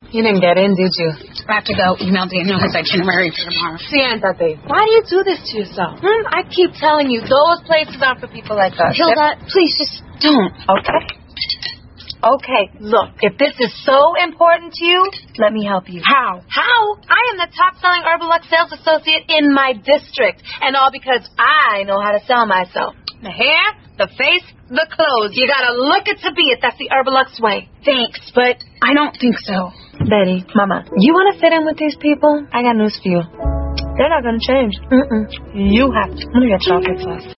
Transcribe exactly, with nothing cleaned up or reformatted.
You didn't get in, did you? I have to go email Daniel his itinerary for tomorrow. Siéntate. Why do you do this to yourself? Hmm? I keep telling you, those places aren't for people like us. Hilda, please just don't. Okay. Okay, look, if this is so important to you, let me help you. How? How? I am the top-selling Herbalux sales associate in my district, and all because I know how to sell myself. The hair, the face, the clothes. You gotta look it to be it. That's the Herbalux way. Thanks, but I don't think so. Betty, Mama, you want to fit in with these people? I got news for you. They're not gonna change. Mm-mm. You have to. Let me get chocolate sauce.